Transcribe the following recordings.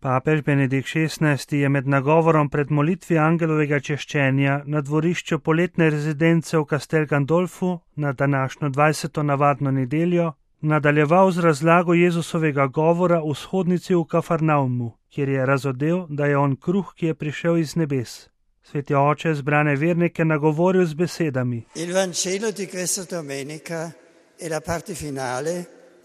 Papež Benedikt XVI je med nagovorom pred molitvi angelovega češčenja na dvorišču poletne rezidence v Castel Gandolfu na današnjo 20. navadno nedeljo nadaljeval z razlago Jezusovega govora v shodnici v Kafarnaumu, kjer je razodel, da je on kruh, ki je prišel iz nebes. Sveti oče zbrane vernike nagovoril z besedami: Il Vangelo di questa domenica è la parte finale.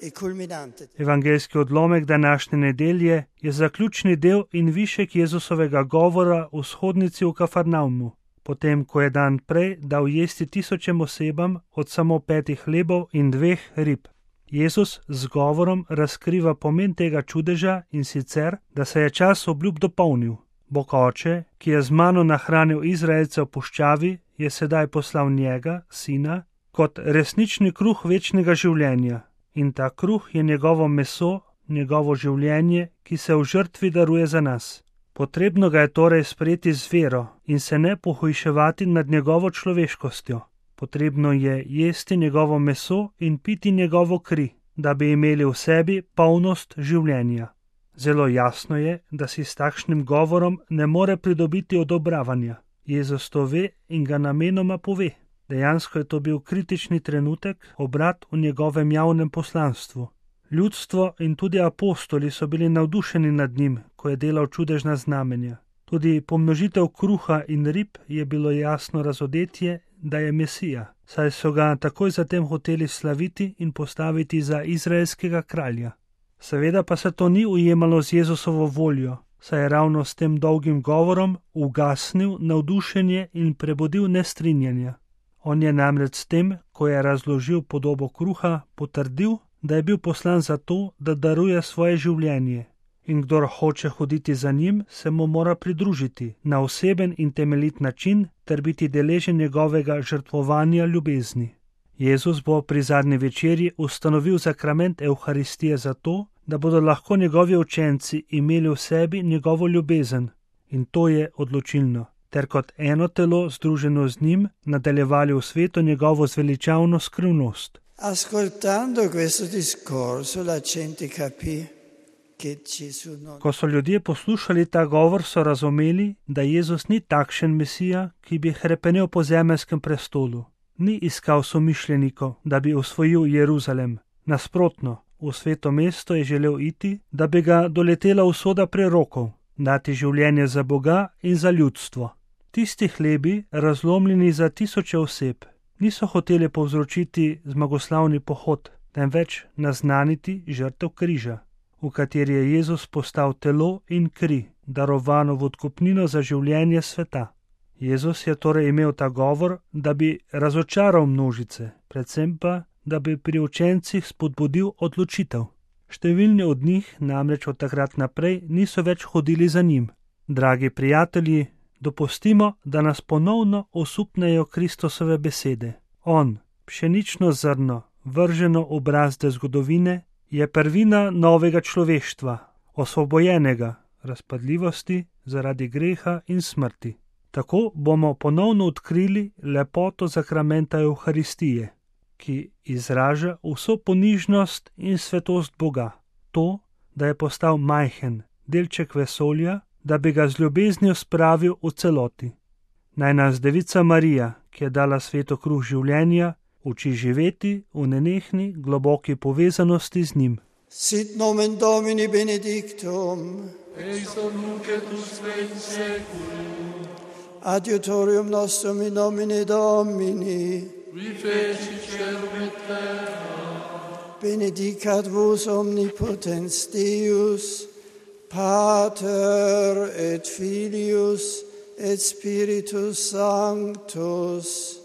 Evangeljski odlomek današnje nedelje je zaključni del in višek Jezusovega govora v shodnici v Kafarnaumu, potem ko je dan prej dal jesti 1000 osebam od samo 5 hlebov in 2 rib. Jezus z govorom razkriva pomen tega čudeža, in sicer, da se je čas obljub dopolnil. Bog Oče, ki je z mano nahranil Izraelce v puščavi, je sedaj poslal njega, sina, kot resnični kruh večnega življenja. In ta kruh je njegovo meso, njegovo življenje, ki se v žrtvi daruje za nas. Potrebno ga je torej sprejeti z vero in se ne pohujševati nad njegovo človeškostjo. Potrebno je jesti njegovo meso in piti njegovo kri, da bi imeli v sebi polnost življenja. Zelo jasno je, da si s takšnim govorom ne more pridobiti odobravanja. Jezus to ve in ga namenoma pove. Dejansko je to bil kritični trenutek, obrat v njegovem javnem poslanstvu. Ljudstvo in tudi apostoli so bili navdušeni nad njim, ko je delal čudežna znamenja. Tudi pomnožitev kruha in rib je bilo jasno razodetje, da je Mesija, saj so ga takoj zatem hoteli slaviti in postaviti za izraelskega kralja. Seveda pa se to ni ujemalo z Jezusovo voljo, saj je ravno s tem dolgim govorom ugasnil navdušenje in prebudil nestrinjanja. On je namreč s tem, ko je razložil podobo kruha, potrdil, da je bil poslan zato, da daruje svoje življenje. In kdor hoče hoditi za njim, se mu mora pridružiti na oseben in temeljit način ter biti deležen njegovega žrtvovanja ljubezni. Jezus bo pri zadnji večerji ustanovil sakrament Evharistije zato, da bodo lahko njegovi učenci imeli v sebi njegovo ljubezen. In to je odločilno. Ter kot eno telo združeno z njim nadaljevali v svetu njegovo zveličavno skrivnost. Ko so ljudje poslušali ta govor, so razumeli, da Jezus ni takšen Mesija, ki bi hrepenel po zemeljskem prestolu. Ni iskal somišljenikov, da bi osvojil Jeruzalem. Nasprotno, v sveto mesto je želel iti, da bi ga doletela usoda prerokov, dati življenje za Boga in za ljudstvo. Tisti hlebi, razlomljeni za 1000 oseb, niso hoteli povzročiti zmagoslavni pohod, temveč naznaniti žrtev križa, v kateri je Jezus postal telo in kri, darovano v odkupnino za življenje sveta. Jezus je torej imel ta govor, da bi razočaral množice, predvsem pa, da bi pri učencih spodbudil odločitev. Številni od njih namreč od takrat naprej niso več hodili za njim. Dragi prijatelji, dopustimo, da nas ponovno osupnejo Kristusove besede. On, pšenično zrno, vrženo v brazde zgodovine, je prvina novega človeštva, osvobojenega razpadljivosti zaradi greha in smrti. Tako bomo ponovno odkrili lepoto sakramenta Evharistije, ki izraža vso ponižnost in svetost Boga. To, da je postal majhen, delček vesolja, da bi ga z ljubeznijo spravil v celoti. Naj nas Devica Marija, ki je dala svetu kruh življenja, uči živeti v nenehni, globoki povezanosti z njim. Sit nomen Domini benedictum, ex hoc nunc et usque in saeculum, adiutorium nostrum in nomine Domini, qui fecit caelum et terra, benedicat vos omnipotens Deus, Pater et Filius et Spiritus Sanctus,